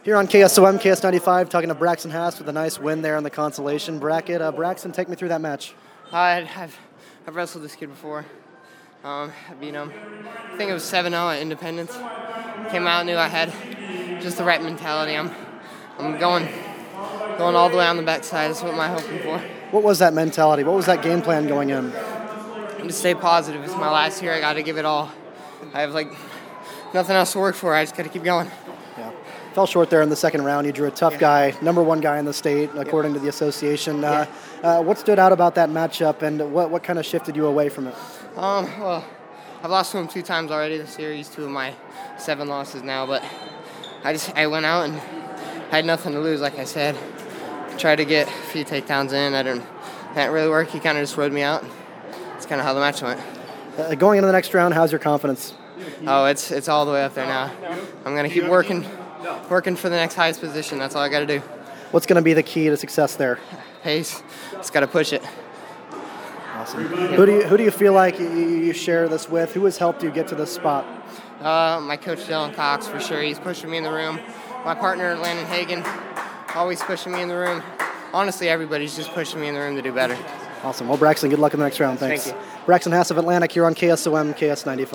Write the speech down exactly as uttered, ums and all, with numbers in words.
Here on K S O M, K S ninety-five, talking to Braxton Haas with a nice win there in the consolation bracket. Uh, Braxton, take me through that match. I, I've, I've wrestled this kid before. Um, I beat him. I think it was seven oh at Independence. Came out, knew I had just the right mentality. I'm, I'm going, going all the way on the backside. That's what I'm hoping for. What was that mentality? What was that game plan going in? And to stay positive. It's my last year. I got to give it all. I have like nothing else to work for. I just got to keep going. Yeah. Fell short there in the second round. You drew a tough Yeah. guy, number one guy in the state, according yeah. to the association. Uh, uh, what stood out about that matchup, and what, what kind of shifted you away from it? Um, well, I've lost to him two times already this series, two of my seven losses now, but I just I went out and I had nothing to lose, like I said. Tried to get a few takedowns in. I didn't, that didn't really work. He kind of just rode me out. That's kind of how the match went. Uh, going into the next round, how's your confidence? Oh, it's it's all the way up there now. I'm going to keep working, working for the next highest position. That's all I got to do. What's going to be the key to success there? Pace. Just got to push it. Awesome. Who do you who do you feel like you, you share this with? Who has helped you get to this spot? Uh, my coach Dylan Cox, for sure. He's pushing me in the room. My partner Landon Hagen, always pushing me in the room. Honestly, everybody's just pushing me in the room to do better. Awesome. Well, Braxton, good luck in the next round. Thanks. Thank you. Braxton Haas of Atlantic here on K S O M, K S ninety-five.